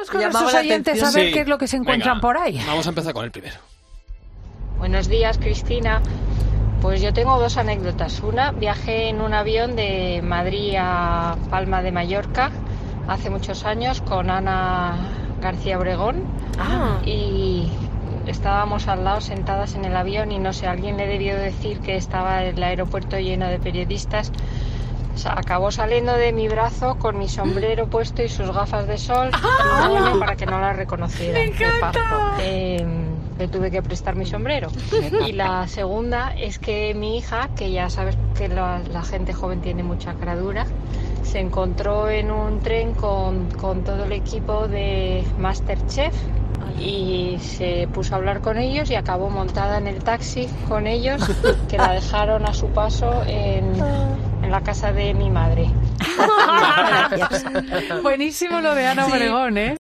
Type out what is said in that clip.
Vamos con Llamaba nuestros la oyentes a atención. ver qué es lo que se encuentran Venga, por ahí. Vamos a empezar con el primero. Buenos días, Cristina. Pues yo tengo dos anécdotas. Una, viajé en un avión de Madrid a Palma de Mallorca hace muchos años con Ana García Obregón. Y estábamos al lado sentadas en el avión y no sé, alguien le debió decir que estaba el aeropuerto lleno de periodistas. O sea, acabó saliendo de mi brazo con mi sombrero puesto y sus gafas de sol un moño para que no la reconociera. ¡Me encanta! Le tuve que prestar mi sombrero. Y la segunda es que mi hija, que ya sabes que la gente joven tiene mucha cara dura, se encontró en un tren con todo el equipo de MasterChef y se puso a hablar con ellos y acabó montada en el taxi con ellos, que la dejaron a su paso en la casa de mi madre. Buenísimo lo de Ana Obregón, ¿eh?